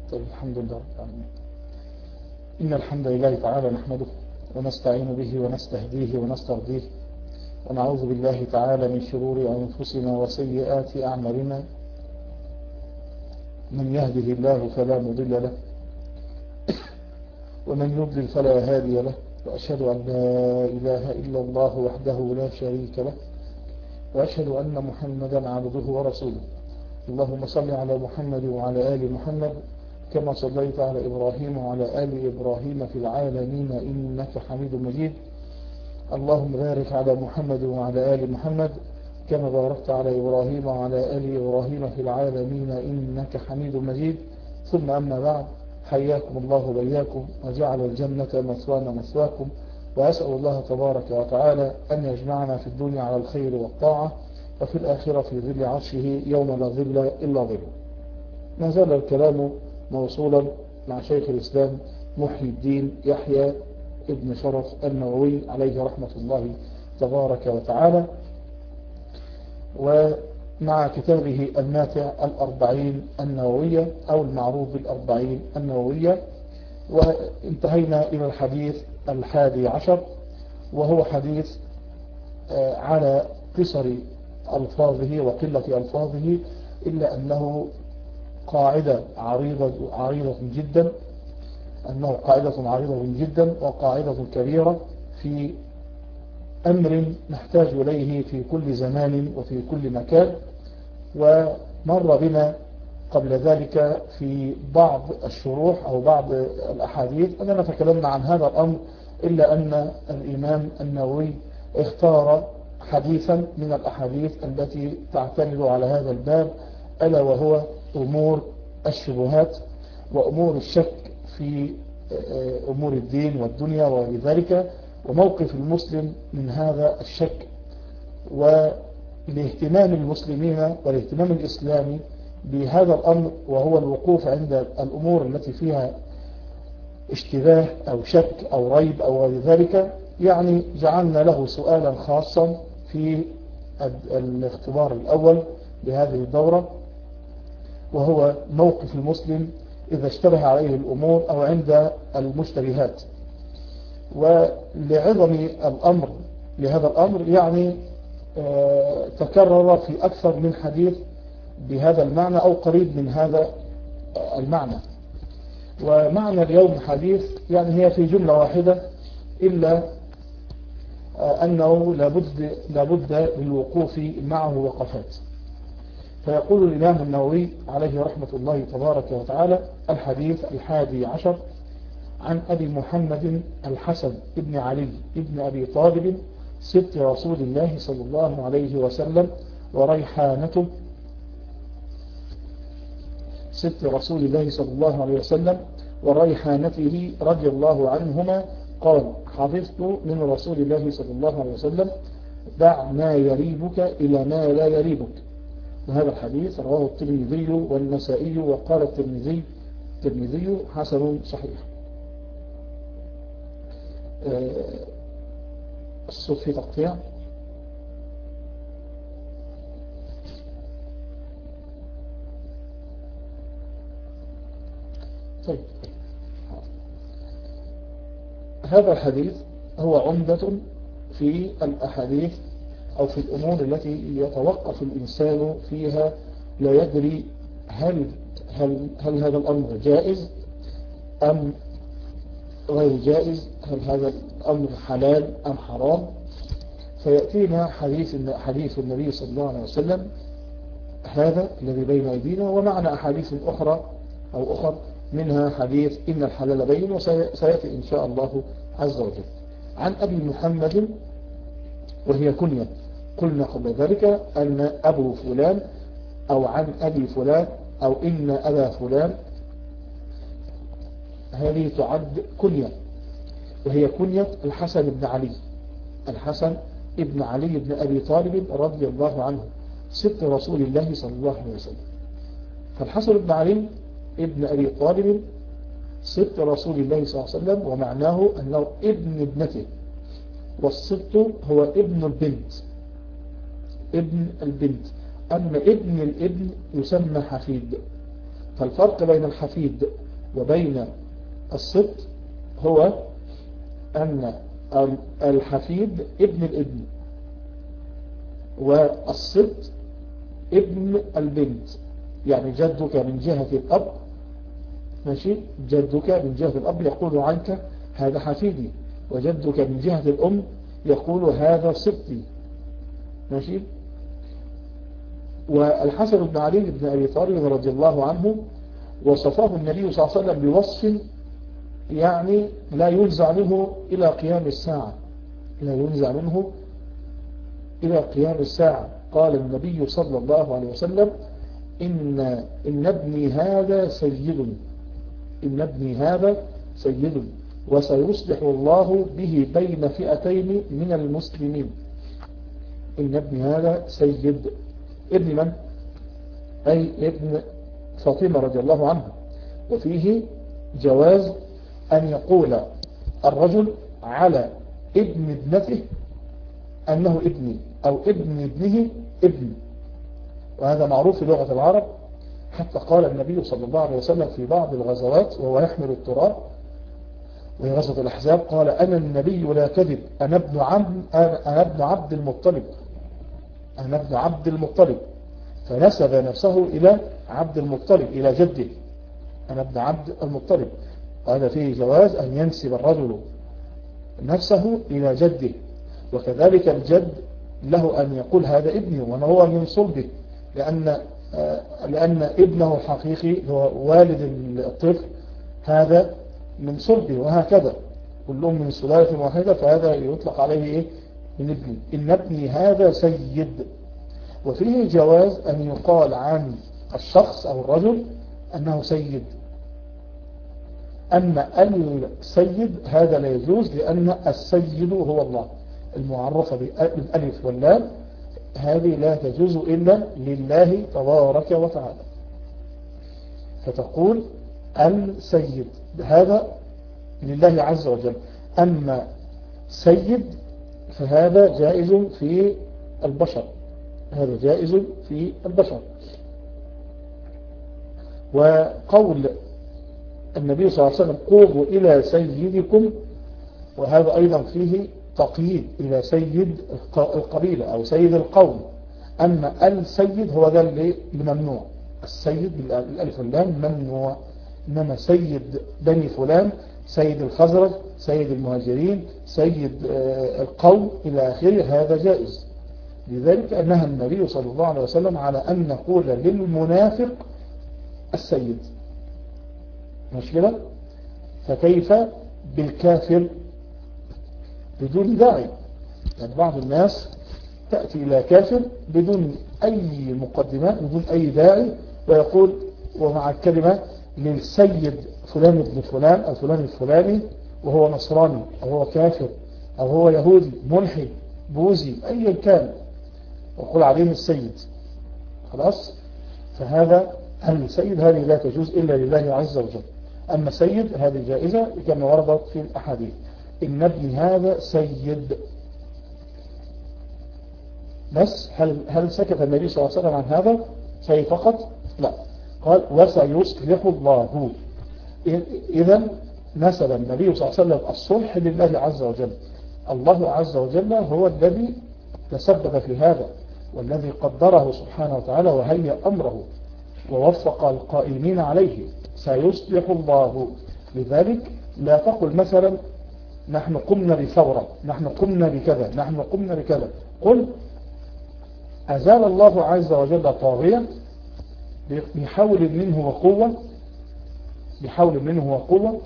طيب، الحمد لله رب العالمين. إن الحمد لله تعالى نحمده ونستعين به ونستهديه ونسترضيه، ونعوذ بالله تعالى من شرور أنفسنا وسيئات أعمالنا. من يهده الله فلا مضل له، ومن يضلل فلا هادي له، وأشهد أن لا إله إلا الله وحده لا شريك له، وأشهد أن محمدا عبده ورسوله. اللهم صل على محمد وعلى آل محمد كما صليت على إبراهيم وعلى آل إبراهيم في العالمين إنك حميد مجيد. اللهم بارك على محمد وعلى آل محمد كما باركت على إبراهيم وعلى آل إبراهيم في العالمين إنك حميد مجيد. ثم أما بعد، حياكم الله وبياكم وجعل الجنة مثوانا مثواكم، وأسأل الله تبارك وتعالى أن يجمعنا في الدنيا على الخير والطاعة، وفي الآخرة في ظل عرشه يوم لا ظل إلا ظله. ما زال الكلام موصولا مع شيخ الإسلام محي الدين يحيى ابن شرف النووي عليه رحمة الله تبارك وتعالى، ومع كتابه الماتع الأربعين النووية أو المعروف بالأربعين النووية. وانتهينا إلى الحديث 11، وهو حديث على قصر ألفاظه وقلة ألفاظه، إلا أنه قاعدة عريضة جدا، وقاعدة كبيرة في أمر نحتاج إليه في كل زمان وفي كل مكان. ومر بنا قبل ذلك في بعض الشروح أو بعض الأحاديث أننا تكلمنا عن هذا الأمر، إلا أن الإمام النووي اختار حديثا من الأحاديث التي تعتمد على هذا الباب، ألا وهو أمور الشبهات وأمور الشك في أمور الدين والدنيا ولذلك، وموقف المسلم من هذا الشك، والاهتمام المسلمين والاهتمام الإسلامي بهذا الأمر، وهو الوقوف عند الأمور التي فيها اشتباه أو شك أو ريب أو غير ذلك. يعني جعلنا له سؤالا خاصا في الاختبار الأول لهذه الدورة، وهو موقف المسلم إذا اشتبه عليه الأمور أو عند المشتبهات. ولعظم الأمر لهذا الأمر يعني تكرر في أكثر من حديث بهذا المعنى أو قريب من هذا المعنى. ومعنى اليوم حديث يعني هي في جملة واحدة، إلا أنه لابد للوقوف معه وقفات. فيقول الإمام النووي عليه رحمة الله تبارك وتعالى: الحديث 11 عن أبي محمد الحسن ابن علي ابن أبي طالب سبط رسول الله صلى الله عليه وسلم وريحانته، سبط رسول الله صلى الله عليه وسلم وريحانته رضي الله عنهما قال: حفظت من رسول الله صلى الله عليه وسلم: دع ما يريبك إلى ما لا يريبك. وهذا الحديث رواه الترمذي والنسائي، وقال الترمذي حسن صحيح. الصوت في تقطيع. طيب، هذا الحديث هو عمدة في الأحاديث أو في الأمور التي يتوقف الإنسان فيها، لا يدري هل هذا الأمر جائز أم غير جائز، هل هذا الأمر حلال أم حرام. فيأتينا حديث النبي صلى الله عليه وسلم هذا الذي بين أيدينا، ومعنا أحاديث أخرى منها حديث إن الحلال بين، وسيأتي إن شاء الله عز وجل. عن أبي محمد، وهي كنية، قلنا قبل ذلك أن أبو فلان أو عن أبي فلان أو إن أبا فلان، هذه تعد كنية، وهي كنية الحسن بن علي بن أبي طالب رضي الله عنه سبط رسول الله صلى الله عليه وسلم. فالحسن بن علي ابن أبي طالب سبط رسول الله صلى الله عليه وسلم، ومعناه أنه ابن ابنته، والسبط هو ابن البنت، أما ابن الابن يسمى حفيد. فالفرق بين الحفيد وبين الصبط هو أن الحفيد ابن الابن، والصبط ابن البنت. يعني جدك من جهة الأب، ماشي، جدك من جهة الأب يقول عنك هذا حفيدي، وجدك من جهة الأم يقول هذا صبتي، ماشي. والحسن بن علي بن أبي طالب رضي الله عنه وصفه النبي صلى الله عليه وسلم بوصف يعني لا ينزع منه إلى قيام الساعة، لا ينزع منه إلى قيام الساعة. قال النبي صلى الله عليه وسلم إن ابني هذا سيد، إن ابني هذا سيد، وسيصلح الله به بين فئتين من المسلمين. إن ابني هذا سيد، ابن من؟ أي ابن فاطمة رضي الله عنها. وفيه جواز أن يقول الرجل على ابن ابنته أنه ابني، أو ابن ابنه ابن، وهذا معروف في لغة العرب. حتى قال النبي صلى الله عليه وسلم في بعض الغزوات وهو يحمل التراب، وهي غزوة الأحزاب، قال أنا النبي لا كذب، أنا ابن عبد المطلب، أنا ابن عبد المطلب، فنسب نفسه إلى عبد المطلب، إلى جده، أنا ابن عبد المطلب. وهذا فيه جواز أن ينسب الرجل نفسه إلى جده. وكذلك الجد له أن يقول هذا ابني وهو من صلبه، لأن ابنه حقيقي هو والد الطفل، هذا من صلبه، وهكذا كلهم من سلالة واحدة، فهذا يطلق عليه إيه؟ من ابني. إن ابني هذا سيد. وفيه جواز أن يقال عن الشخص أو الرجل أنه سيد. أما السيد هذا لا يجوز، لأن السيد هو الله، المعرفة بالألف واللام، هذه لا تجوز إلا لله تبارك وتعالى. فتقول السيد هذا لله عز وجل. أما سيد فهذا جائز في البشر، هذا جائز في البشر. وقول النبي صلى الله عليه وسلم قوموا إلى سيدكم، وهذا أيضا فيه تقييد إلى سيد القبيلة أو سيد القوم. أما السيد هو ذا اللي ممنوع، السيد بالألف واللام ممنوع. إنما سيد بني فلان، سيد الخزرج، سيد المهاجرين، سيد القوم إلى آخره، هذا جائز. لذلك نهى النبي صلى الله عليه وسلم على أن نقول للمنافق السيد، مش كده؟ فكيف بالكافر بدون داعي؟ يعني بعض الناس تأتي إلى كافر بدون أي مقدمات، بدون أي داعي، ويقول ومع الكلمة للسيد فلان ابن فلان أو فلان الفلاني، وهو نصراني أو هو كافر أو هو يهودي ملحد بوذي أيا كان، وقل عليه السيد. خلاص؟ فهذا السيد هذه لا تجوز إلا لله عز وجل. أما سيد هذه جائزة كما وردت في الأحاديث. إن ابني هذا سيد. بس هل سكت النبي صلى الله عليه وسلم عن هذا شيء فقط؟ لا، قال وسيصلح الله. إذا نسب النبي صلى الله عليه وسلم الصلح لله عز وجل. الله عز وجل هو الذي تسبب في هذا، والذي قدره سبحانه وتعالى وهيأ أمره ووفق القائمين عليه. سيصلح الله. لذلك لا تقل مثلا نحن قمنا بثورة، نحن قمنا بكذا، نحن قمنا بكذا. قل أزال الله عز وجل طاغيا بحول منه وقوة، بحول منه وقوة،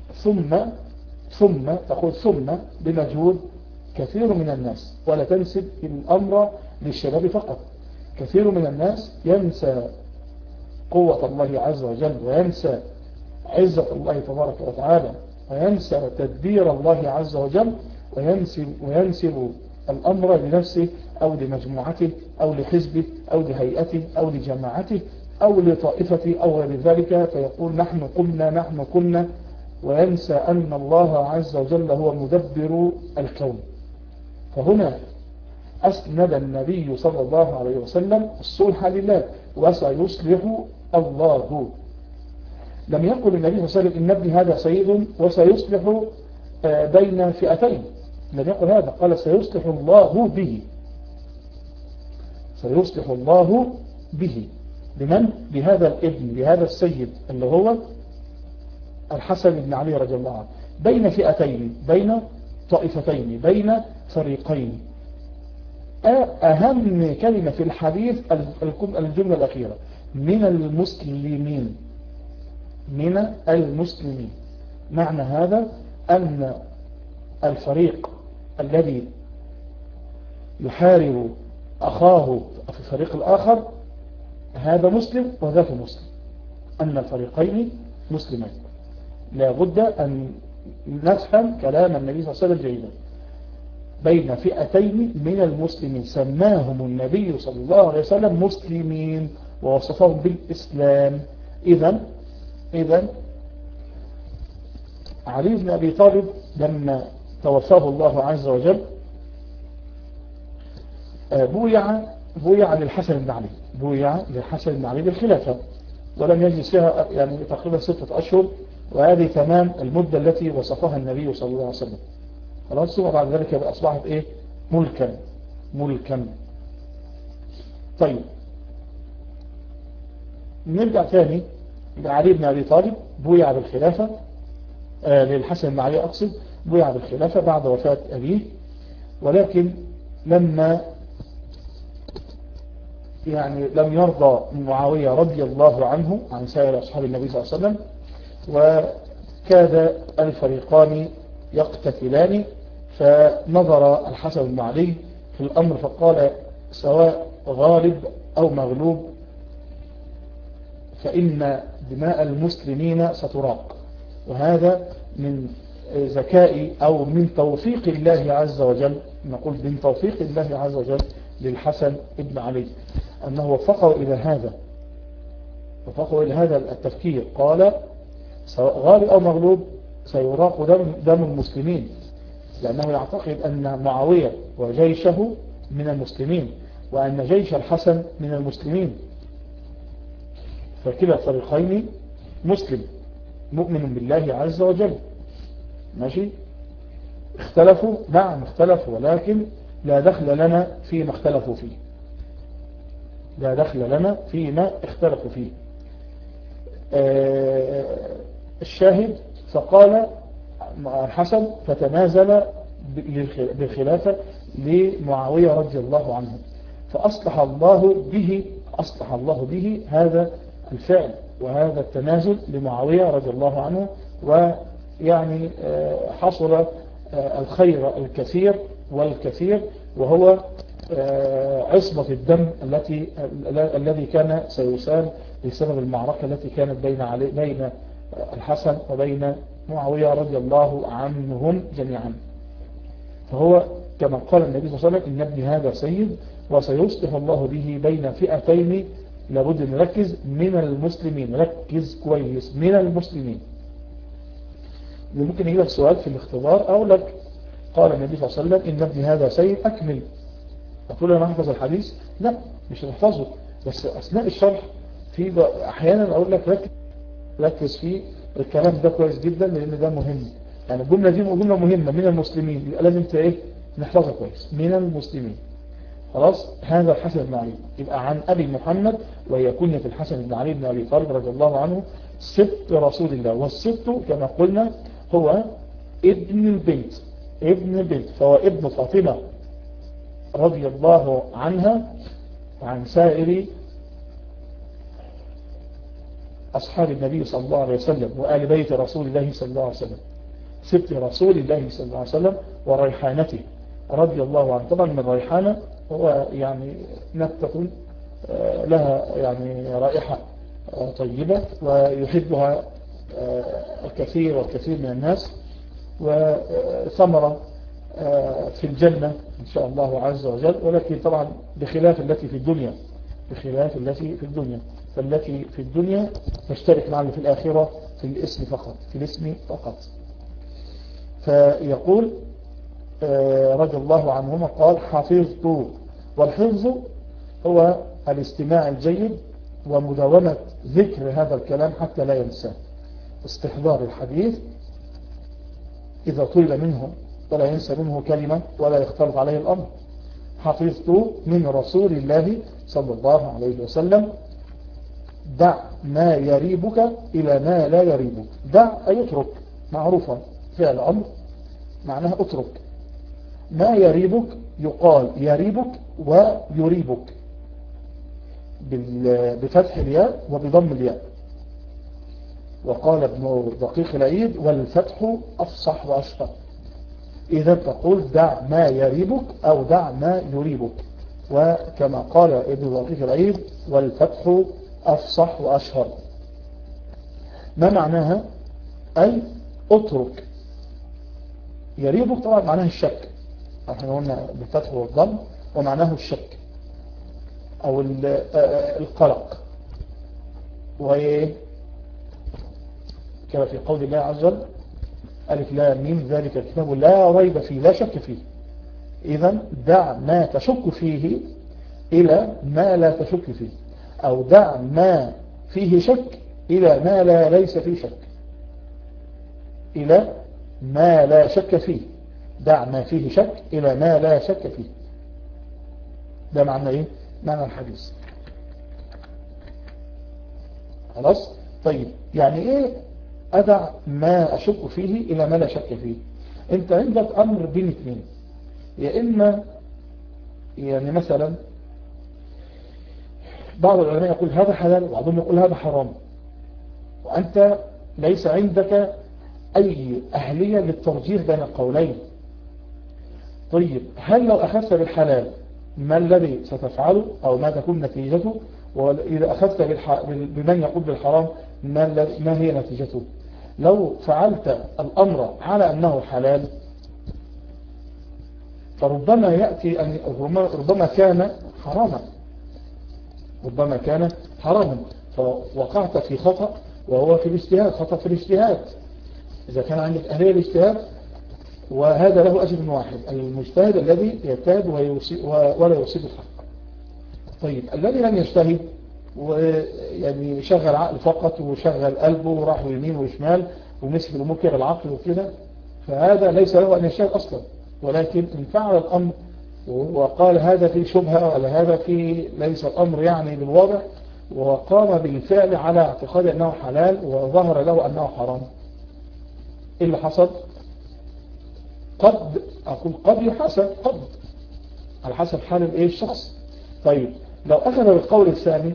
ثم تقول ثم بمجهود كثير من الناس، ولا تنسب الأمر للشباب فقط. كثير من الناس ينسى قوة الله عز وجل، وينسى عزة الله تبارك وتعالى، وينسى تدبير الله عز وجل، وينسب الأمر لنفسه أو لمجموعته أو لحزبه أو لهيئته أو لجماعته أو لطائفته أو غير ذلك، فيقول نحن قمنا، نحن كنا، وينسى أن الله عز وجل هو مدبر الكون. فهنا أسند النبي صلى الله عليه وسلم الصلح لله، وسيصلح الله. لم يقل النبي صلى الله عليه وسلم إن ابني هذا سيد وسيصلح بين فئتين، لم يقل هذا، قال سيصلح الله به، سيصلح الله به. بمن؟ بهذا الابن، بهذا السيد اللي هو الحسن بن علي رضي الله عنه، بين فئتين، بين طائفتين، بين فريقين. أهم كلمة في الحديث الجملة الأخيرة من المسلمين، من المسلمين. معنى هذا أن الفريق الذي يحارب أخاه في الفريق الآخر هذا مسلم وذاك مسلم، أن الفريقين مسلمين. لا بد أن نفهم كلام النبي صلى الله عليه وسلم جيدا. بين فئتين من المسلمين سماهم النبي صلى الله عليه وسلم مسلمين ووصفهم بالإسلام. إذن علي بن أبي طالب لما توفاه الله عز وجل بويع للحسن بن علي، بويع للحسن بن علي بالخلافة، ولم يجلس فيها يعني تقريبا 6 أشهر، وهذه تمام المدة التي وصفها النبي صلى الله عليه وسلم. خلاص، ثم بعد ذلك أصبحت إيه؟ ملكا. طيب نرجع ثاني لعلي بن أبي طالب، بويع بالخلافة للحسن بن علي، أقصد بويع بالخلافة بعد وفاة أبيه، ولكن لما يعني لم يرضى معاوية رضي الله عنه عن سائر أصحاب النبي صلى الله عليه وسلم، وكاد الفريقان يقتتلان، فنظر الحسن بن علي في الأمر فقال سواء غالب أو مغلوب فإن دماء المسلمين ستراق. وهذا من ذكاء أو من توفيق الله عز وجل، نقول من توفيق الله عز وجل للحسن بن علي، أنه وفقه إلى هذا التفكير. قال سواء غالب أو مغلوب سيراق دم المسلمين، لأنه يعتقد أن معاوية وجيشه من المسلمين، وأن جيش الحسن من المسلمين، فكلا الفريقين مسلم مؤمن بالله عز وجل. ماشي، اختلفوا، نعم اختلفوا، ولكن لا دخل لنا فيما اختلفوا فيه، لا دخل لنا فيما اختلفوا فيه. الشاهد فقال الحسن فتنازل بالخلافة لمعاوية رضي الله عنه، فأصلح الله به هذا الفعل وهذا التنازل لمعاوية رضي الله عنه، ويعني حصل الخير الكثير والكثير، وهو عصمة الدم الذي كان سيسال بسبب المعركة التي كانت بين الحسن وبين معاوية رضي الله عنهم جميعا. فهو كما قال النبي صلى الله عليه وسلم إن ابني هذا سيد وسيصلح الله به بين فئتين. لابد نركز من المسلمين، ركز كويس، من المسلمين. ممكن يجيلك سؤال في الاختبار أو لك قال النبي صلى الله عليه وسلم إن ابني هذا سيد أكمل، أقول أنا أحفظ الحديث؟ لا، مش هنحفظه، بس أثناء الشرح في أحيانا أقول لك ركز في الكلام ده كويس جدا، لأن ده مهم. يعني الجملة دي جملة مهمة، من المسلمين، يبقى لازم نحفظها كويس، من المسلمين. خلاص، هذا الحسن بن علي يبقى عن أبي محمد، وهي كنية الحسن بن علي بن أبي طالب رضي الله عنه، سبط رسول الله. والسبط كما قلنا هو ابن البنت، فهو ابن فاطمة رضي الله عنها وعن سائر أصحاب النبي صلى الله عليه وسلم وآل بيت رسول الله صلى الله عليه وسلم، سبط رسول الله صلى الله عليه وسلم وريحانته رضي الله عنه. طبعا من ريحانة هو يعني نبتة لها يعني رائحة طيبة ويحبها الكثير والكثير من الناس، وثمرة في الجنة إن شاء الله عز وجل، ولكن طبعا بخلاف التي في الدنيا، فالتي في الدنيا تشترك مع اللي في الآخرة في الاسم فقط. فيقول رضي الله عنهما قال حفظت. والحفظ هو الاستماع الجيد ومداومة ذكر هذا الكلام حتى لا ينساه، استحضار الحديث إذا طلب منه ولا ينسى منه كلمة ولا يختلط عليه الأمر. حفظت من رسول الله صلى الله عليه وسلم دع ما يريبك إلى ما لا يريبك. دع أي اترك، معروفة فعل أمر معناها اترك. ما يريبك يقال يريبك ويريبك بفتح الياء وبضم الياء. وقال ابن دقيق العيد والفتح أفصح وأشفى. إذا تقول دع ما يريبك أو دع ما يريبك، وكما قال ابن دقيق العيد والفتح أفصح وأشهر. ما معناها؟ أي اترك. يريبك طبعا معناها الشك، احنا قلنا بالفتح والضم، ومعناه الشك أو القلق. وهي كما في قول الله عز وجل ألف لام ميم ذلك الكتاب لا ريب فيه، لا شك فيه. إذن دع ما تشك فيه إلى ما لا تشك فيه، أو دع ما فيه شك إلى ما لا ليس فيه شك، إلى ما لا شك فيه. دع ما فيه شك إلى ما لا شك فيه. ده معنى إيه؟ معنى الحديث. خلاص؟ طيب يعني إيه أدع ما أشك فيه إلى ما لا شك فيه؟ أنت عندك أمر بين اثنين، يا إما يعني مثلا بعض العلماء يقول هذا حلال وبعضهم يقول هذا حرام، وأنت ليس عندك أي أهلية للترجيح بين القولين. طيب هل لو أخذت بالحلال ما الذي ستفعله أو ما تكون نتيجته؟ وإذا أخذت بمن يقول بالحرام ما هي نتيجته؟ لو فعلت الأمر على أنه حلال فربما يأتي أن ربما كان حراما، ربما كان حراما، فوقعت في خطأ وهو في الاجتهاد، خطأ في الاجتهاد. إذا كان عندك أهلية الاجتهاد وهذا له أجر واحد، المجتهد الذي يجتهد ولا يصيب الحق. طيب الذي لم يجتهد ويعني شغل عقل فقط وشغل قلبه وراح يمين وشمال ومسك الأمور كده بالعقل وكده، فهذا ليس له أن يجتهد أصلا. ولكن إن فعل الأمر وقال هذا في شبهة ولا هذا في ليس الأمر يعني بالواضح، وقام بالفعل على اعتقاد أنه حلال وظهر له أنه حرام، إيه اللي حصل؟ قد يحاسب، قد على حسب حال الشخص. طيب لو أخذ بالقول الثاني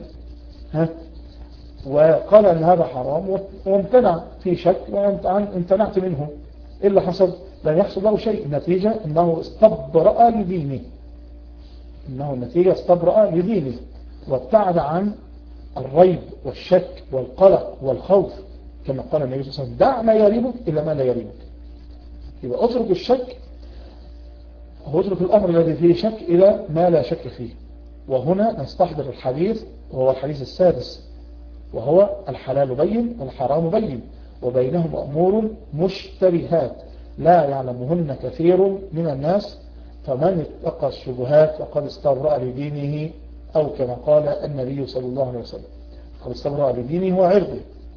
وقال أن هذا حرام وامتنع في شك وامتنعت منه، إيه اللي حصل؟ لن يحصل له شيء. النتيجة أنه استبرأ لدينه، النتيجة استبرأ لدينه وابتعد عن الريب والشك والقلق والخوف، كما قال النبي صلى الله عليه وسلم دع ما يريبك إلى ما لا يريبك. يبقى اترك الشك واترك الأمر الذي فيه شك إلى ما لا شك فيه. وهنا نستحضر الحديث وهو الحديث السادس، وهو الحلال بين والحرام بين وبينهم أمور مشتبهات لا يعلمهن كثير من الناس فمن اتقى الشبهات فقد استبرأ لدينه، أو كما قال النبي صلى الله عليه وسلم قد استبرأ لدينه وعرضه.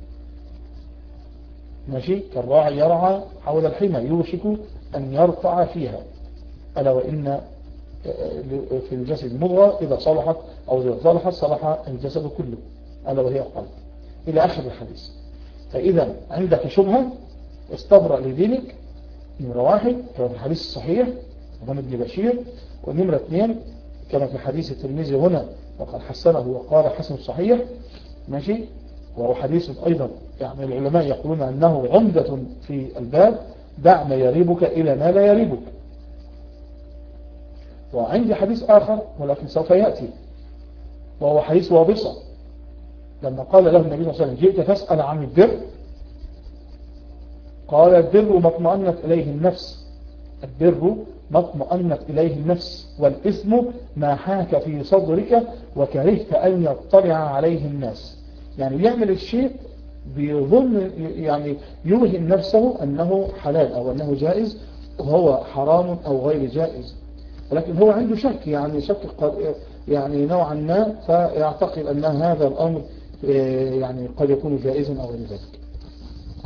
ماشي، كالراعي يرعى حول الحمى يوشك أن يرفع فيها، ألا وإن في الجسد مضغة إذا صلحت أو إذا صلحت صلح الجسد كله، ألا وهي القلب، إلى آخر الحديث. فإذا عندك شبهة استبرأ لدينك، نمرة واحد كما في الحديث الصحيح عن ابن بشير، ونمرة اثنين كما في حديث الترمذي هنا وقد حسنه وقال حسن صحيح. ماشي، وهو حديث أيضا يعني العلماء يقولون أنه عمدة في الباب، دع ما يريبك إلى ما لا يريبك. وعندي حديث آخر ولكن سوف يأتي، وهو حديث وابصة لما قال له النبي صلى الله عليه وسلم جئت تسأل عن البر، قال البر ما اطمأنت إليه النفس، البر ما اطمأنت إليه النفس، والإثم ما حاك في صدرك وكرهت أن يطلع عليه الناس. يعني يعمل الشيء بيظن يعني يوهم نفسه أنه حلال أو أنه جائز وهو حرام أو غير جائز، ولكن هو عنده شك، يعني شك يعني نوعا ما، فيعتقد أن هذا الأمر يعني قد يكون جائزا أو غير ذلك.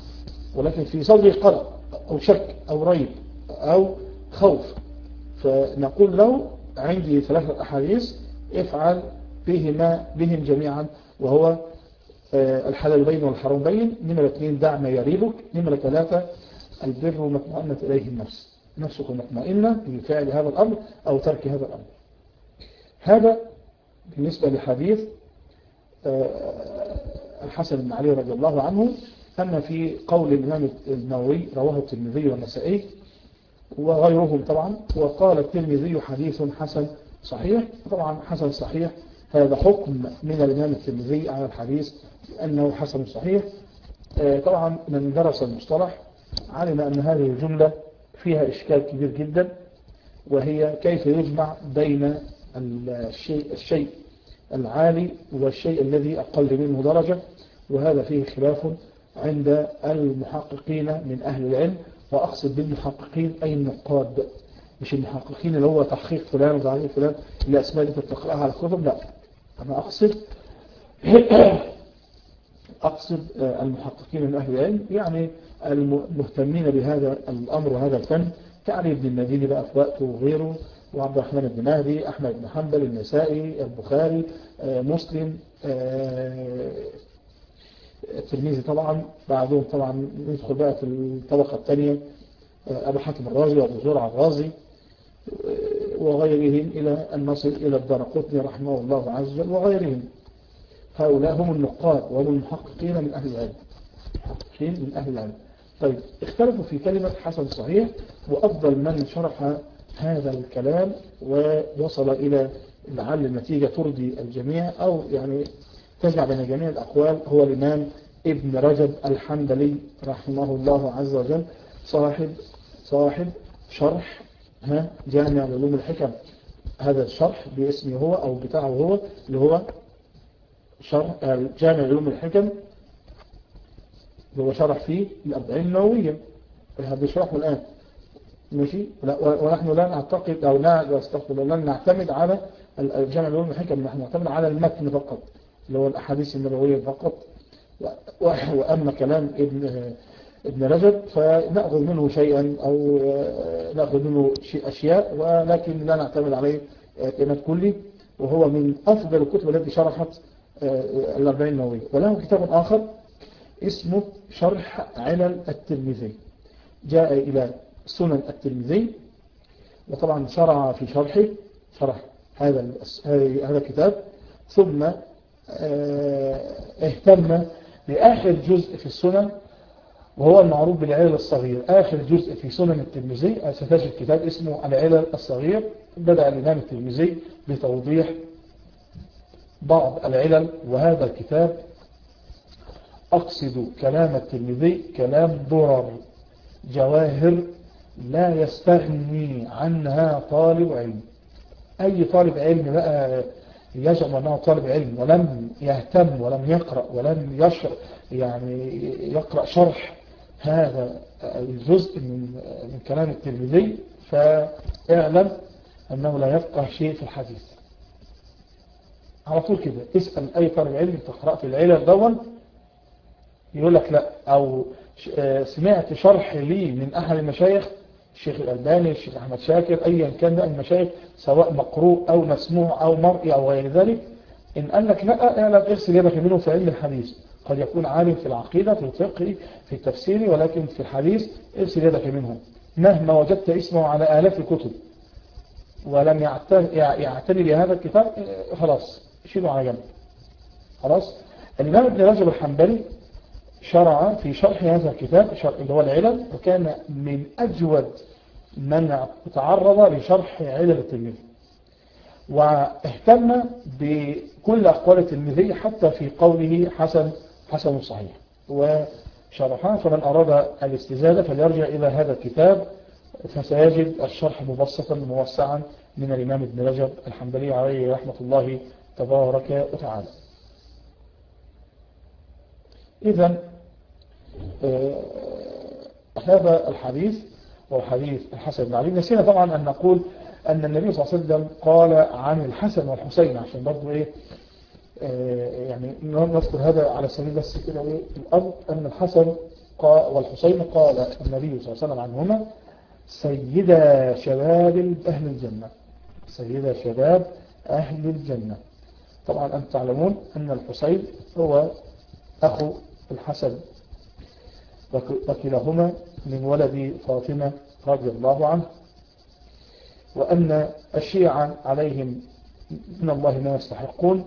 ولكن في صدره قلق أو شك أو ريب أو خوف، فنقول له عندي 3 أحاديث افعل بهم جميعا، وهو الحلال بين والحرام بين. نمرة 2 دع ما يريبك. نمرة 3 البر ما اطمأنت إليه النفس، نفسك مطمئنة بفعل هذا الأمر أو ترك هذا الأمر. هذا بالنسبة لحديث الحسن بن علي رضي الله عنه. أما في قول الإمام النووي رواه الترمذي والنسائي وغيرهم طبعا، وقال الترمذي حديث حسن صحيح. طبعا حسن صحيح هذا حكم من الإمام الترمذي على الحديث أنه حسن صحيح. طبعا من درس المصطلح علم أن هذه الجملة فيها إشكال كبير جدا، وهي كيف يجمع بين الشيء العالي والشيء الذي أقل منه درجة، وهذا فيه خلاف عند المحققين من أهل العلم. وأقصد بالمحققين أي النقاد، مش المحققين اللي هو تحقيق فلان وتعليق فلان الأسماء اللي تقرأها على الكتب، لا، أنا أقصد المحققين من أهل العلم، يعني المهتمين بهذا الأمر وهذا الفن، كعلي بن المديني بقى في وقته وغيره، وعبد الرحمن بن مهدي، أحمد بن حنبل، النسائي، البخاري، مسلم، الترمذي طبعا. بعدهم طبعا ندخل بقى في الطبقة الثانية أبو حاتم الرازي وأبو زرع الرازي وغيرهم، إلى أن نصل إلى الدارقطني رحمه الله عز وجل وغيرهم. هؤلاء هم النقاد وهم المحققين من أهل العلم، من أهل العلم. طيب، اختلفوا في كلمة حسن صحيح، وأفضل من شرح هذا الكلام ووصل إلى لعل النتيجة ترضي الجميع أو يعني تجمع بين جميع الأقوال هو الإمام ابن رجب الحنبلي رحمه الله عز وجل، صاحب شرح جامع علوم الحكم. هذا الشرح باسمه هو أو بتاعه هو، اللي هو شرح جامع علوم الحكم، هو شرح فيه الأربعين النووية، هذا شرحه الآن ماشي. ونحن لا نعتقد أو لن نعتمد على الجامع علوم الحكم، نحن نعتمد على المتن فقط اللي هو الأحاديث النبوية فقط. وأما كلام ابن رجب فنأخذ منه شيئا أو نأخذ منه أشياء، ولكن لا نعتمد عليه اعتماد كلي. وهو من أفضل الكتب التي شرحت الأربعين النووية. وله كتاب آخر اسمه شرح علل الترمذي، جاء إلى سنن الترمذي، وطبعا شرع في شرح هذا الكتاب، ثم اهتم بآخر جزء في السنن وهو المعروف بالعلل الصغير. آخر جزء في سنن الترمذي ستجد كتاب اسمه العلل الصغير. بدأ الإمام الترمذي بتوضيح بعض العلل، وهذا الكتاب أقصد كلام الترمذي كلام درر جواهر لا يستغني عنها طالب علم. أي طالب علم بقى يزعم أنه طالب علم ولم يهتم ولم يقرأ ولم يقرأ شرح هذا الجزء من كلام الترمذي، فاعلم أنه لا يفقه شيء في الحديث. على طول كده اسأل أي طالب علم أنت قرأت العلل دون، يقول لك لا، أو سمعت شرح لي من أحد المشايخ، الشيخ الألباني، الشيخ أحمد شاكر، أيا كان بقى المشايخ سواء مقروء أو مسموع أو مرئي أو غير ذلك، إن قال لك لا اعلم اغسل يدك منه في علم الحديث. قد يكون عالم في العقيدة في الفقه في التفسير، ولكن في الحديث اغسل يدك منه. مهما وجدت اسمه على آلاف الكتب ولم يعتني بهذا الكتاب، خلاص شيله على جنب. خلاص. الإمام ابن رجب الحنبلي شرع في شرح هذا الكتاب اللي هو العلل، وكان من أجود من تعرض لشرح علل الترمذي، واهتم بكل أقوال الترمذي حتى في قوله حسن صحيح وشرحها. فمن أراد الاستزادة فليرجع إلى هذا الكتاب، فسيجد الشرح مبسطا موسعا من الإمام ابن رجب الحنبلي عليه رحمة الله تبارك وتعالى. إذن هذا الحديث هو حديث الحسن بن علي. نسينا طبعا أن نقول أن النبي صلى الله عليه وسلم قال عن الحسن والحسين، عشان برضو يعني نذكر هذا على سبيل بس كده الأمر، أن الحسن والحسين قال النبي صلى الله عليه وسلم عنهما سيدا شباب أهل الجنة، سيدا شباب أهل الجنة. طبعا أنتم تعلمون أن الحسين هو أخو الحسن وكلاهما من ولد فاطمة رضي الله عنه، وأن الشيعة عليهم من الله ما يستحقون،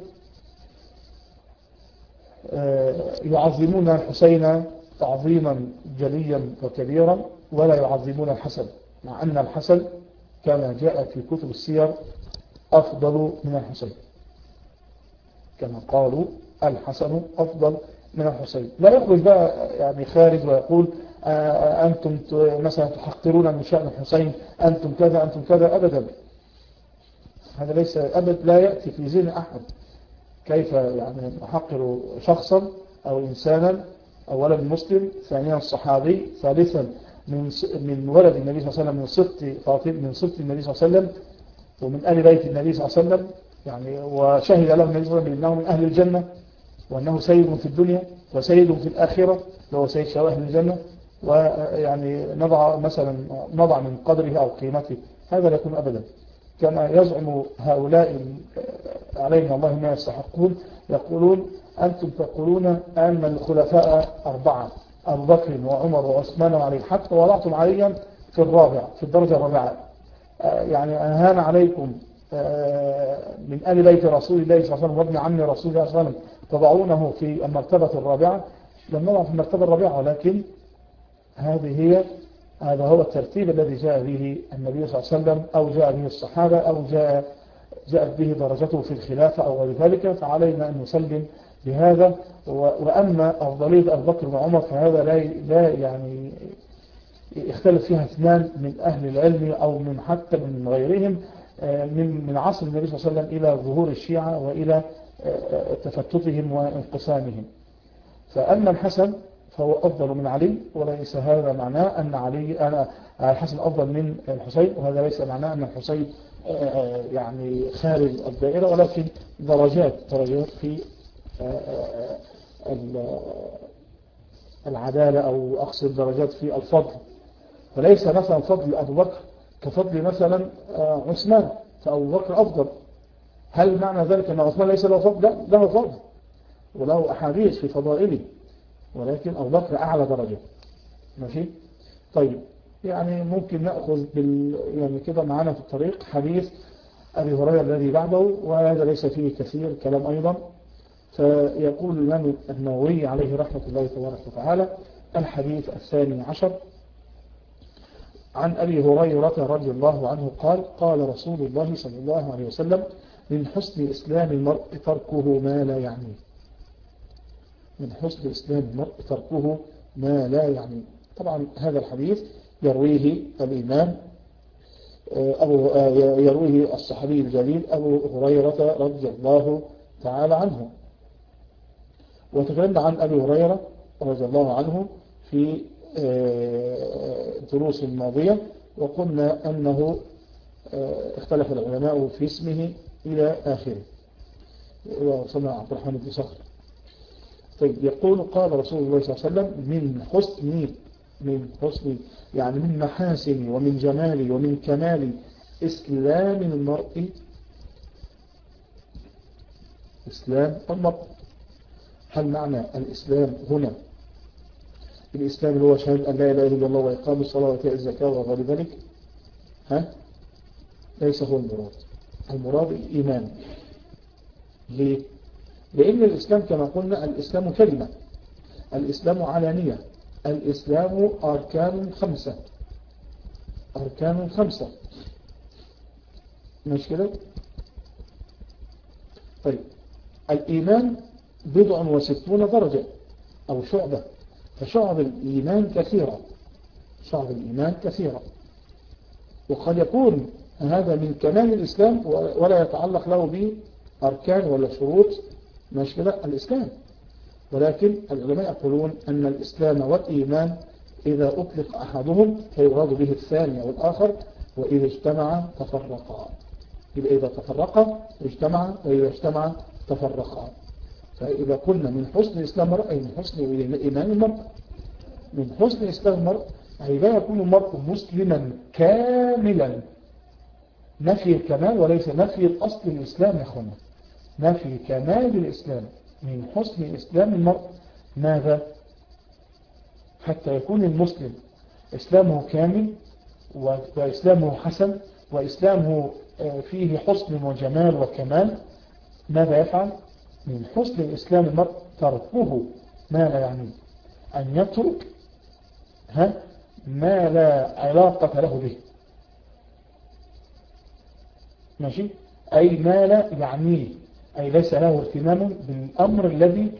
يعظمون الحسين تعظيما جليا وكبيرا ولا يعظمون الحسن، مع أن الحسن كما جاء في كتب السير أفضل من الحسين، كما قالوا الحسن أفضل من الحسين. لا يخرج بقى يعني خارج ويقول أنتم مثلا تحقرون من شأن الحسين، أنتم كذا أنتم كذا، أبدا. هذا ليس أبدا، لا يأتي في ذهن أحد. كيف يعني نحقر شخصا أو إنسانا، أولا مسلم، ثانيا صحابي، ثالثا من ولد النبي صلى الله عليه وسلم، من سبط فاطمة، من سبط النبي صلى الله عليه وسلم، ومن آل بيت النبي صلى الله عليه وسلم، يعني وشهد له النبي صلى الله عليه وسلم بأنه من أهل الجنة، وأنه سيد في الدنيا وسيد في الآخرة، وهو سيد شباب أهل الجنة. ويعني نضع من قدره أو قيمته، هذا لا يكون أبدا كما يزعم هؤلاء عليهم الله ما يستحقون. يقولون أنتم تقولون أن الخلفاء 4 أبو بكر وعمر وعثمان وعلي، حتى وضعتم عليا في الرابع، في الدرجة الرابعة، يعني أهان عليكم من آل بيت رسول الله صلى الله عليه وسلم وابن عم رسول الله صلى الله عليه وسلم تضعونه في المرتبة الرابعة. لم نضع في المرتبة الرابعة، ولكن هذا هو الترتيب الذي جاء به النبي صلى الله عليه وسلم، أو جاء به الصحابة، أو جاءت به درجته في الخلافة أو غير ذلك، فعلينا أن نسلم بهذا. وأما أفضلية أبو بكر وعمر فهذا لا يعني يختلف فيها اثنان من أهل العلم أو من حتى من غيرهم من عصر النبي صلى الله عليه وسلم إلى ظهور الشيعة وإلى تفتتهم وانقسامهم. فأما الحسن فهو أفضل من علي، وليس هذا معناه أن الحسن أفضل من الحسين، وهذا ليس معناه أن الحسين يعني خارج الدائرة، ولكن درجات في العدالة، أو أقصد درجات في الفضل. فليس مثلا فضل أبو بكر كفضل مثلا عثمان، فأبو بكر أفضل. هل معنى ذلك أن عثمان ليس له فضل؟ لا، له فضل وله أحاديث في فضائله، ولكن أبو بكر أعلى درجة. ماشي؟ طيب، يعني ممكن نأخذ يعني كده معانا في الطريق حديث أبي هريرة الذي بعده، وهذا ليس فيه كثير كلام أيضا. فيقول الإمام النووي عليه رحمة الله تبارك وتعالى: الحديث 12 عن أبي هريرة رضي الله عنه قال: قال رسول الله صلى الله عليه وسلم: من حسن إسلام المرء تركه ما لا يعنيه. من حسن إسلام المرء تركه ما لا يعنيه. طبعا هذا الحديث يرويه الإمام يرويه الصحابي الجليل أبو هريرة رضي الله تعالى عنه. وتكلمنا عن أبي هريرة رضي الله عنه في دروس ماضية، وقلنا أنه اختلف العلماء في اسمه إلى آخره، وصلنا عبد الرحمن بن صخر. طيب، يقول: قال رسول الله صلى الله عليه وسلم: من حسن يعني من محاسن ومن جمال ومن كمال إسلام المرء إسلام المرء. هل معنى الإسلام هنا الإسلام اللي هو شهادة أن لا إله إلا الله وإقام الصلاة وإيتاء الزكاة وغير ذلك؟ ليس هو المراد. المراد الإيمان. ليه؟ لأن الإسلام كما قلنا الإسلام كلمة، الإسلام علانية، الإسلام أركان 5. أركان 5 مش كده؟ طيب، الإيمان 60 درجة أو شعبة، فشعب الإيمان كثيرة، شعب الإيمان كثيرة. وقد يكون هذا من كمال الإسلام ولا يتعلق له بأركان ولا شروط مش كده الإسلام. ولكن العلماء يقولون أن الإسلام والإيمان إذا أطلق أحدهم فيراد به الثاني أو الآخر، وإذا اجتمع تفرقا. يبقى إذا تفرقا اجتمع، وإذا اجتمع تفرقا. فإذا قلنا من حسن الإسلام المرء أي من حسن إيمان المرء. من حسن إسلام المرء أي لا يكون المرء مسلما كاملا، نفي الكمال وليس نفي الأصل الإسلام يا أخوانا، نفي كمال الإسلام. من حسن إسلام المرء ماذا؟ حتى يكون المسلم إسلامه كامل وإسلامه حسن وإسلامه فيه حسن وجمال وكمال، ماذا يفعل؟ من حسن الإسلام المرء تركه ما لا يعنيه، أن يترك ما لا علاقة له به، ماشي؟ أي ما لا يعنيه، أي ليس له اهتمام بالأمر الذي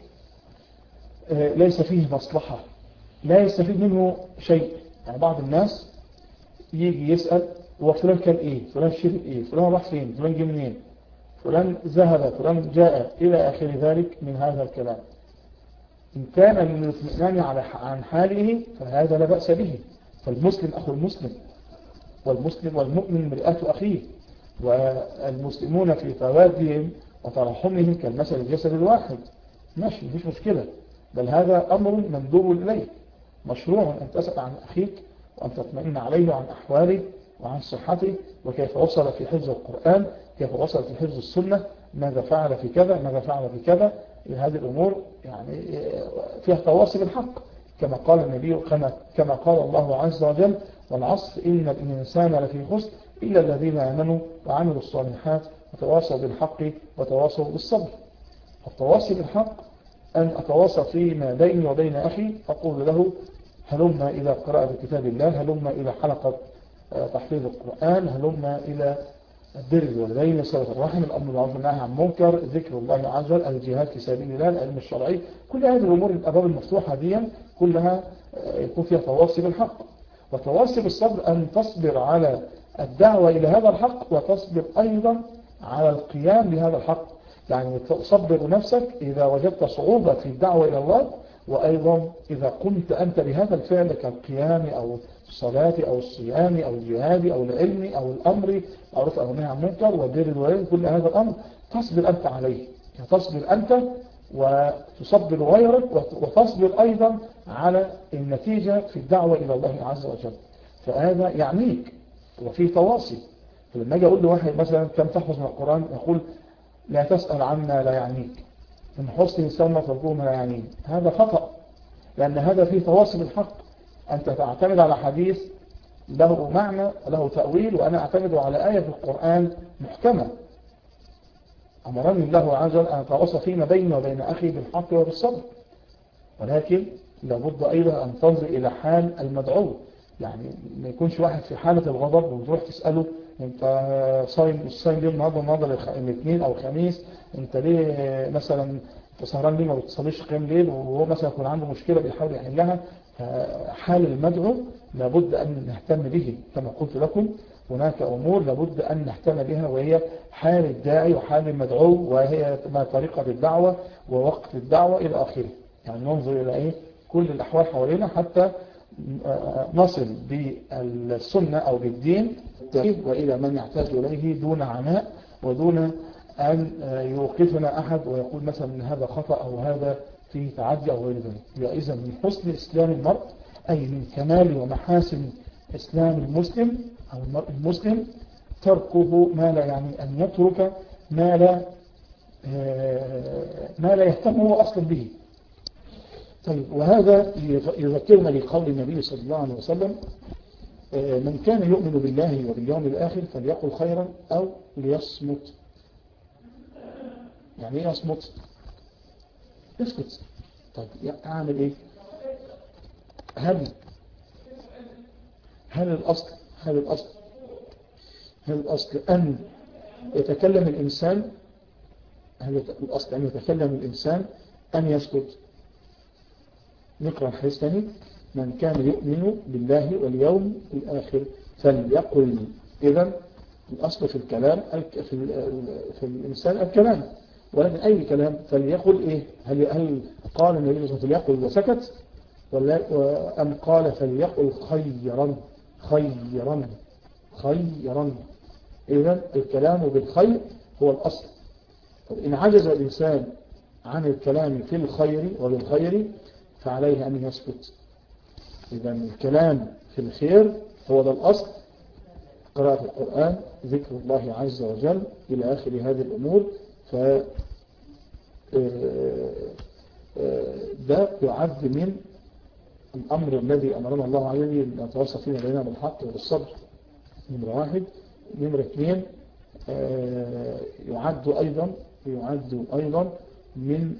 ليس فيه مصلحة، لا يستفيد منه شيء. يعني بعض الناس يجي يسأل هو فلان كان ايه، فلان شرب ايه، فلان راح فين، فلان جه منين، فلان ذهب، فلان جاء، إلى آخر ذلك من هذا الكلام. إن كان للاطمئنان عن حاله فهذا لا بأس به، فالمسلم أخو المسلم، والمسلم والمؤمن مرآة أخيه، والمسلمون في توادهم وترحمهم كالمثل الجسد الواحد، ماشي مفيش مشكلة، بل هذا أمر مندوب إليه، مشروع أن تسأل عن أخيك وأن تطمئن عليه وعن أحواله وعن صحته وكيف وصل في حفظ القرآن، كيف وصل في حفظ السنة، ماذا فعل في كذا، ماذا فعل في كذا. هذه الأمور يعني فيها تواصي بالحق، كما قال النبي، كما قال الله عز وجل: والعصر إن الإنسان لفي خسر إلا الذين آمنوا وعملوا الصالحات وتواصوا بالحق وتواصوا بالصبر. التواصي بالحق أن أتواصى فيما بيني وبين أخي، أقول له هلم إلى قراءة كتاب الله، هلم إلى حلقة تحفيظ القرآن، هلم إلى البر والبين، صلة الرحم، الأمر بالمعروف والنهي عن المنكر، ذكر الله عز وجل، الجهاد في سبيل الله، العلم الشرعي. كل هذه الأمور الأبواب المفتوحة دي كلها يكون فيها تواصي بالحق. وتواصي بالصبر أن تصبر على الدعوة إلى هذا الحق، وتصبر أيضا على القيام بهذا الحق. يعني تصبر نفسك إذا وجدت صعوبة في الدعوة إلى الله، وأيضا إذا قمت أنت بهذا الفعل كالقيام أو الصلاة أو الصيام أو الجهاد أو العلم أو الأمر معروف أو نهي عن المنكر وبر الوالدين، كل هذا الأمر تصبر أنت عليه، تصبر أنت وتصبر غيرك، وتصبر أيضا على النتيجة في الدعوة إلى الله عز وجل. فهذا يعنيك وفيه تواصي. فلما أجي أقول لواحد مثلا كم تحفظ من القرآن، يقول لا تسأل عما لا يعنيك، من حسن السلمة ترجوه ما لا يعنيك، هذا خطأ، لأن هذا فيه تواصي بالحق. أنت تعتمد على حديث له معنى له تأويل، وأنا أعتمد على آية في القرآن محكمة. أمرني الله عز وجل أن أتواصى فيما بيني وبين أخي بالحق وبالصبر، ولكن لابد أيضا أن تنظر إلى حال المدعو. يعني ما يكونش واحد في حالة الغضب وتروح تسأله انت صايم ليه النهارده الاثنين او الخميس، انت ليه مثلا سهران ليه ما بتصليش قيام ليل، وهو مثلا يكون عنده مشكلة بيحاول يحلها. حال المدعو لابد أن نهتم به، كما قلت لكم هناك أمور لابد أن نهتم بها، وهي حال الداعي وحال المدعو، وهي ما طريقة الدعوة ووقت الدعوة إلى آخره. يعني ننظر إلى كل الأحوال حوالينا حتى نصل بالسنة أو بالدين وإلى من يحتاج إليه دون عناء ودون أن يوقفنا أحد ويقول مثلا أن هذا خطأ أو هذا فيه تعدي أو غير ذلك. إذا من حسن إسلام المرء، أي من كمال ومحاسن إسلام المسلم أو المرء المسلم، تركه ما لا يعني أن يترك ما لا يهتم هو أصلا به. طيب، وهذا يذكرنا لقول النبي صلى الله عليه وسلم: من كان يؤمن بالله وباليوم الآخر فليقل خيرا أو ليصمت. يعني ايه يصمت؟ اسكت. طيب اعمل ايه؟ هل الأصل أن يتكلم الإنسان؟ هل الأصل أن يتكلم الإنسان أن يسكت؟ نقرأ الحديث ثاني: من كان يؤمن بالله واليوم الآخر فليقل. إذن الأصل في الكلام في الإنسان الكلام، ولكن أي كلام فليقل إيه؟ هل قال النبي صلى الله عليه وسلم فليقل وسكت، أم قال فليقل خيرا؟ إذن الكلام بالخير هو الأصل. إن عجز الإنسان عن الكلام في الخير وبالخير فعليه أن يسكت. إذا الكلام في الخير هو ده الأصل، قراءة القرآن، ذكر الله عز وجل إلى آخر هذه الأمور. ف ده يعد من الأمر الذي أمرنا الله عليه أن نتواصل فيه بيننا بالحق والصبر، نمرة واحد. نمرة اثنين، يعد أيضا من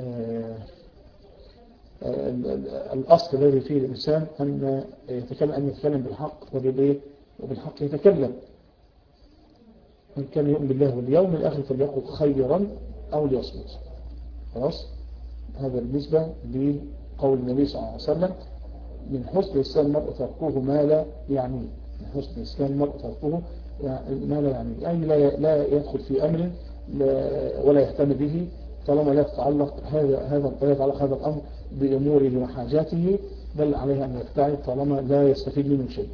الأصل الذي فيه الإنسان أن يتكلم بالحق، وبالحق يتكلم. من كان يؤمن بالله واليوم الآخر فليقل خيرا أو ليصمت. خلاص، هذا بالنسبة لقول النبي صلى الله عليه وسلم: من حسن إسلام المرء تركه ما لا يعنيه. من حسن إسلام المرء تركه ما لا يعنيه، يعني لا يدخل في أمر ولا يهتم به طالما لا يتعلق هذا الأمر بأموره وحاجاته، بل عليه أن يبتعد طالما لا يستفيد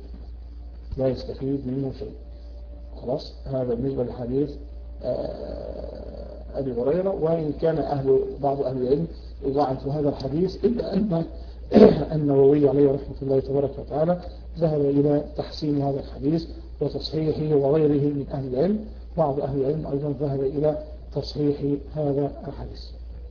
منه شيء. خلاص، هذا بالنسبة للحديث أبي هريرة. وإن كان بعض أهل العلم يضاعف هذا الحديث، إلا أن النووي عليه رحمة الله تبارك وتعالى ذهب إلى تحسين هذا الحديث وتصحيحه، وغيره من أهل العلم. بعض أهل العلم أيضا ذهب إلى تصحيح هذا الحديث.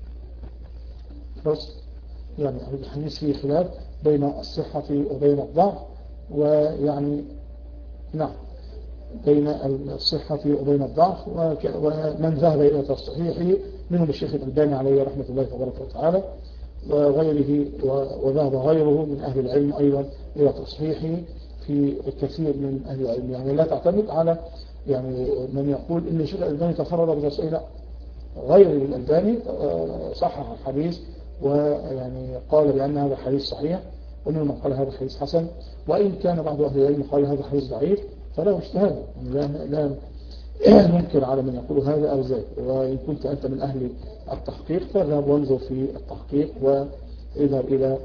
بس يعني الحديث فيه خلاف بين الصحة وبين الضعف، ويعني نعم بين الصحة وبين الضعف. ومن ذهب إلى تصحيحه منهم الشيخ الألباني عليه رحمة الله تبارك وتعالى وغيره، وذهب غيره من أهل العلم أيضا إلى تصحيحه في الكثير من أهل العلم. يعني لا تعتمد على يعني من يقول إن الشيخ الألباني تفرد بتصحيح، لا، غير الألباني صحح الحديث ويعني قال بأن هذا حديث صحيح، ومنهم قال هذا حديث حسن. وإن كان بعض أهل العلم قال هذا حديث ضعيف، فلا اجتهاد، لا ننكر على من يقول هذا أو ذاك. وإن كنت أنت من أهل التحقيق فاذهب وانظر في التحقيق، واذهب إلى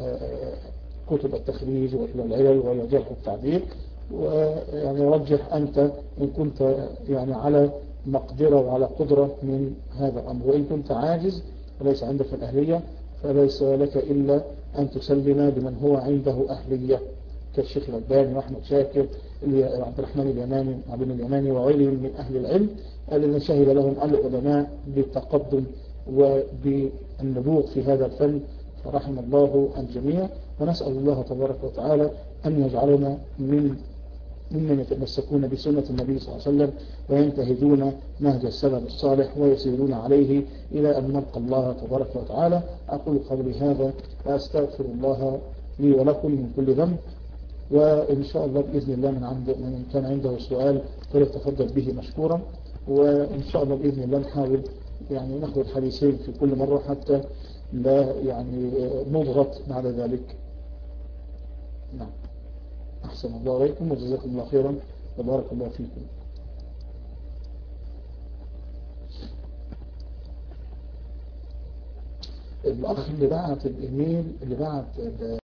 كتب التخريج وإلى العلل وإلى الجرح والتعديل، ويعني رجح أنت إن كنت يعني على مقدرة وعلى قدرة من هذا الأمر. وإن كنت عاجز وليس عندك الأهلية فليس لك إلا أن تسلم بمن هو عنده أهلية، كالشيخ الألباني وأحمد شاكر وعبد الرحمن اليماني وغيرهم من أهل العلم الذين شهد لهم العلماء بالتقدم وبالنبوغ في هذا الفن، فرحم الله الجميع. ونسأل الله تبارك وتعالى أن يجعلنا ممن يتمسكون بسنة النبي صلى الله عليه وسلم وينتهجون نهج السلف الصالح ويسيرون عليه إلى أن نلقى الله تبارك وتعالى. أقول قولي هذا وأستغفر الله لي ولكم من كل ذنب. وإن شاء الله بإذن الله من كان عنده سؤال فليتفضل به مشكورا. وإن شاء الله بإذن الله نحاول يعني ناخذ حديثين في كل مرة حتى لا يعني نضغط بعد ذلك. نعم، أحسن الله عليكم وجزاكم الله خيرا وبارك الله فيكم. الأخ اللي بعت الإيميل اللي بعت